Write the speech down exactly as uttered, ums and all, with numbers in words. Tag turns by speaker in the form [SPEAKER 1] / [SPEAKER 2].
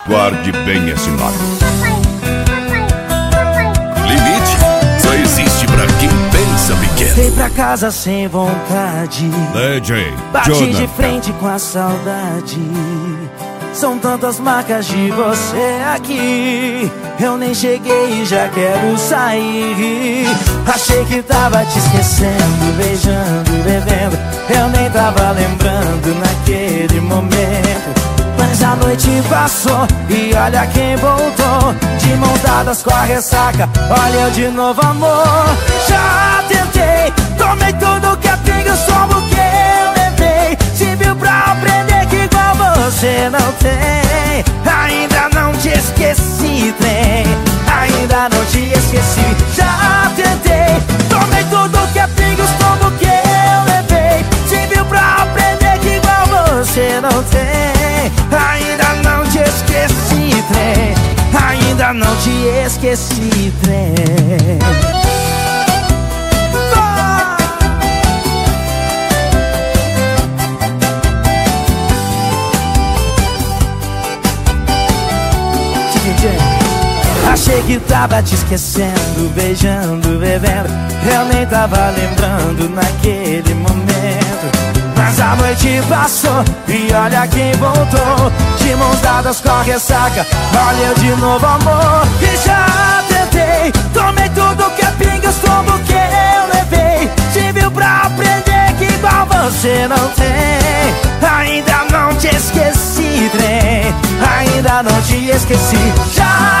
[SPEAKER 1] Guarde bem esse nome. Limite só existe pra quem pensa pequeno.
[SPEAKER 2] Voltei pra casa sem vontade,
[SPEAKER 1] D J
[SPEAKER 2] bati
[SPEAKER 1] Jonathan.
[SPEAKER 2] de frente com a saudade. São tantas marcas de você aqui, eu nem cheguei e já quero sair. Achei que tava te esquecendo, beijando, bebendo, eu nem tava lembrando naquele momento. Mas a noite passou e olha quem voltou, de mãos dadas com a ressaca, olha eu de novo, amor. Já tentei, tomei tudo que é pinga, o sombo que eu levei. Se viu pra aprender que igual você não tem. Ainda não te esqueci, trem, ainda não te esqueci. Já tentei, tomei tudo que é pinga, o sombo que eu levei. Se viu pra aprender que igual você não tem. Ainda não te esqueci, trem, ainda não te esqueci, trem. Achei que tava te esquecendo, beijando, bebendo, eu nem tava lembrando naquele momento. Mas a noite passou e olha quem voltou, de mãos dadas com a ressaca, olha eu de novo, amor. E já tentei, tomei tudo que é pinga, o sombo que eu levei. Se viu pra aprender que igual você não tem. Ainda não te esqueci, trem, ainda não te esqueci. Já